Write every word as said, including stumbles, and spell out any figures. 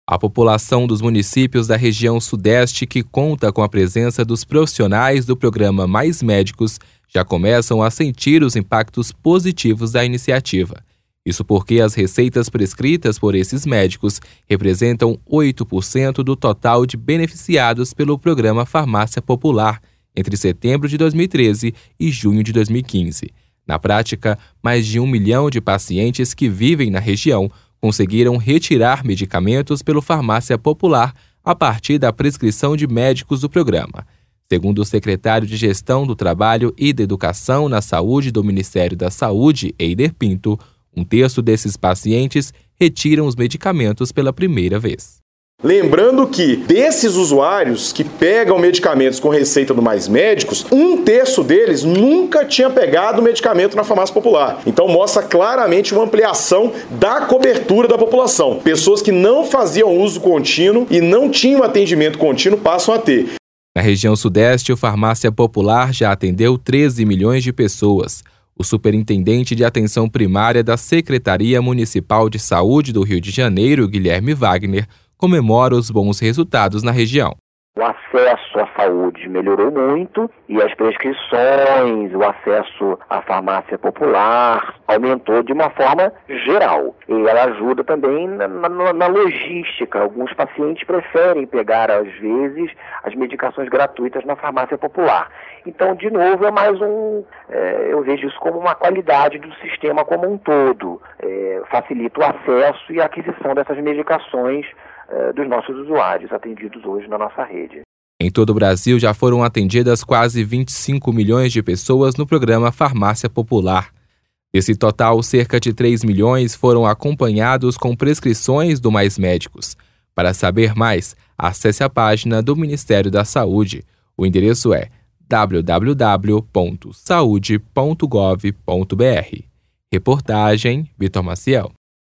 A população dos municípios da região sudeste que conta com a presença dos profissionais do programa Mais Médicos já começam a sentir os impactos positivos da iniciativa. Isso porque as receitas prescritas por esses médicos representam oito por cento do total de beneficiados pelo programa Farmácia Popular entre setembro de dois mil e treze e junho de dois mil e quinze. Na prática, mais de um milhão de pacientes que vivem na região conseguiram retirar medicamentos pelo Farmácia Popular a partir da prescrição de médicos do programa. Segundo o secretário de Gestão do Trabalho e da Educação na Saúde do Ministério da Saúde, Eider Pinto, um terço desses pacientes retiram os medicamentos pela primeira vez. Lembrando que desses usuários que pegam medicamentos com receita do Mais Médicos, um terço deles nunca tinha pegado medicamento na farmácia popular. Então mostra claramente uma ampliação da cobertura da população. Pessoas que não faziam uso contínuo e não tinham atendimento contínuo passam a ter. Na região sudeste, o Farmácia Popular já atendeu treze milhões de pessoas. O superintendente de atenção primária da Secretaria Municipal de Saúde do Rio de Janeiro, Guilherme Wagner, comemora os bons resultados na região. O acesso à saúde melhorou muito e as prescrições, o acesso à farmácia popular aumentou de uma forma geral. E ela ajuda também na, na, na logística. Alguns pacientes preferem pegar, às vezes, as medicações gratuitas na farmácia popular. Então, de novo, é mais um... É, eu vejo isso como uma qualidade do sistema como um todo. É, facilita o acesso e a aquisição dessas medicações dos nossos usuários atendidos hoje na nossa rede. Em todo o Brasil já foram atendidas quase vinte e cinco milhões de pessoas no programa Farmácia Popular. Desse total, cerca de três milhões foram acompanhados com prescrições do Mais Médicos. Para saber mais, acesse a página do Ministério da Saúde. O endereço é w w w ponto saude ponto gov ponto b r. Reportagem Vitor Maciel.